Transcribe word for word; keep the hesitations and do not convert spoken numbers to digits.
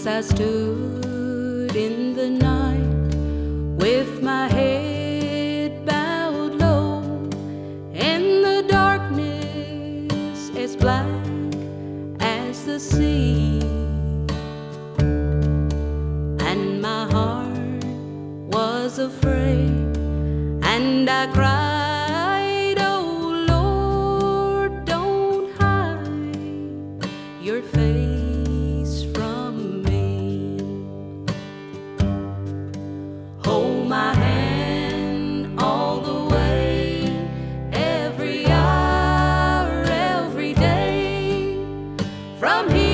As I stood in the night with my head bowed low, and the darkness as black as the sea, and my heart was afraid, and I cried, "Oh Lord, don't hide your face from me. Hold my hand all the way, every hour, every day, from here